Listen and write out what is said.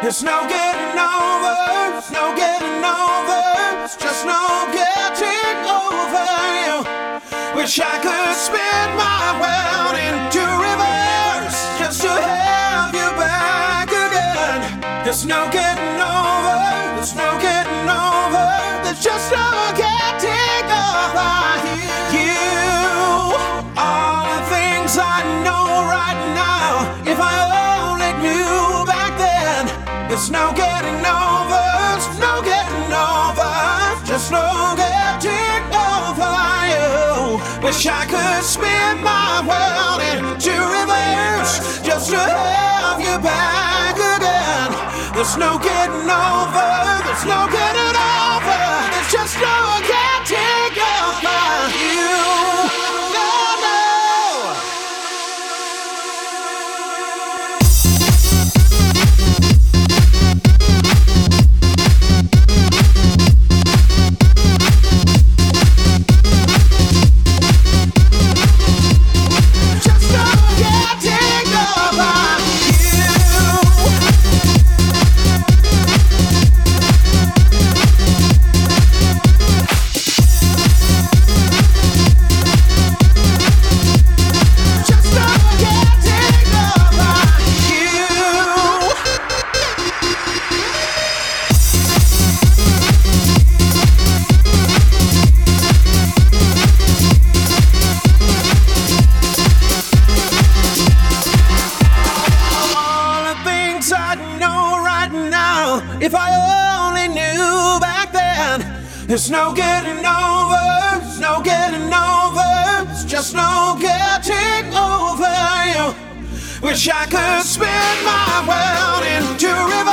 There's no getting over, there's no getting over, there's just no getting over you. Wish I could spin my world into reverse just to have you back again. There's no getting over, there's no getting over, there's just no getting over you. All the things I know right now, if I only knew back then. There's no getting over, there's no getting over, just no getting over you. Wish I could spin my world into reverse just to have you back again. There's no getting over, there's no getting over, there's just no getting over you. No, no. If I only knew back then. There's no getting over, there's no getting over, there's just no getting over you. Wish I could spin my world into reverse